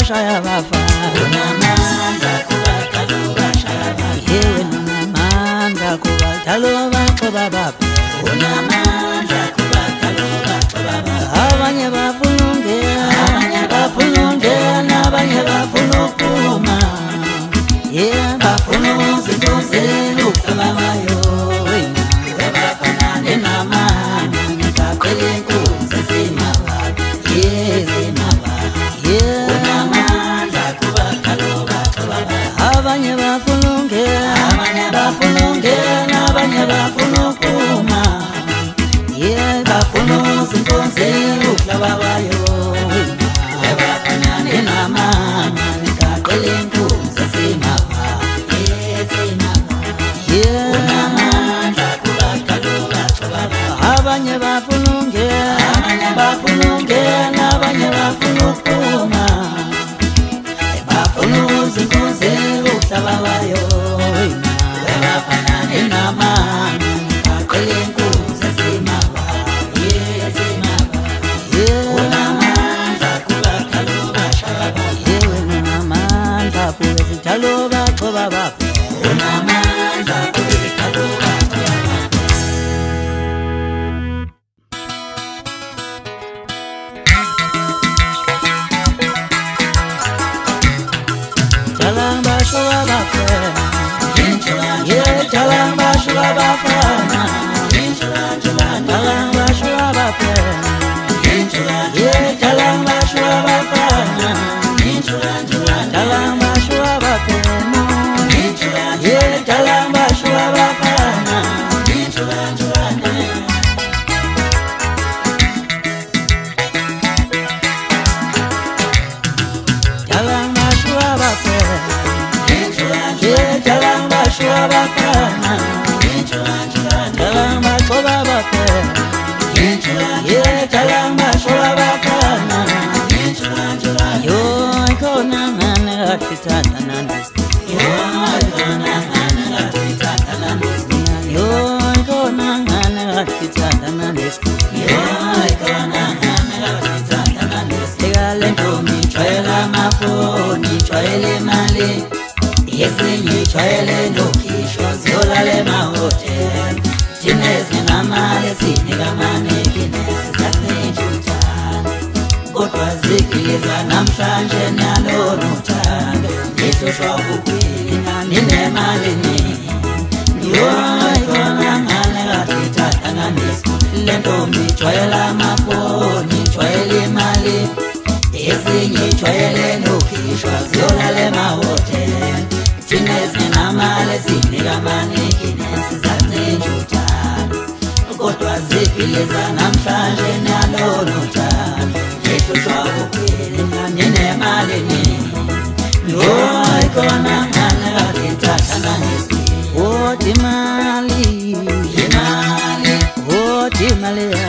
bashaya bafana unamandla kubadala bashaya bafana yewe unamandla kubadala baxoba baphe unamandla kubadala baxoba baphe abanye bafuna ungena abanye bafuna ukuphuma bafuna uzibuzela ukubabayo bafana nenamana ngicacela inkunzi esimaba yezimaba unamandla kubadala baxoba baphe abanye bafuna ungena abanye bafuna ukuphuma bafuna uzibuzela ukubabayo bafana nenamana ngicacela inkunzi esimaba unamandla kubadala baxoba baphe abanye bafuna ungena abanye bafuna ukuphuma bafuna uzibuzela ukubabayo bafana nenamana ngicacela inkunzi esimaba unamandla kubadala bashaya baphe yewe unamandla kubezitshalo baxoba baphe unamandla kubadala bashaya baphe jalang bashoba baphe jalang bashoba bafana jalang bashoba baphe jalang bashoba bafana jalang bashoba baphe jalang bashoba bafana jalang bashoba baphe jalang bashoba bafana jalang bashoba baphe jalang bashoba bafana yo khona ngane kathithana nandisi yo khona ngane kathithana nandisi Ntombi jwayela amafoni jwayele imali yesinye jwayele nokhisho ziyolala emahhotela thina ezingenamali esinika amanekinesi sasinenjuthana kodwa zigiliza namhlanje nalona uthando ngihlushwa ukukhwila ninemali nini khona ngane kathithana nandisi le ntombi jwayela amafoni jwayele imali ezinye jwayele nokhishwa ziyolala emahhotela thina ezingenamali esinika amanekinesi sasinenjuthana kodwa ziphiliza namhlanje nalona uthando ngihlushwa ukukhwila ninemali nini khona ngane kathithana nandisi oti mali imali oti mali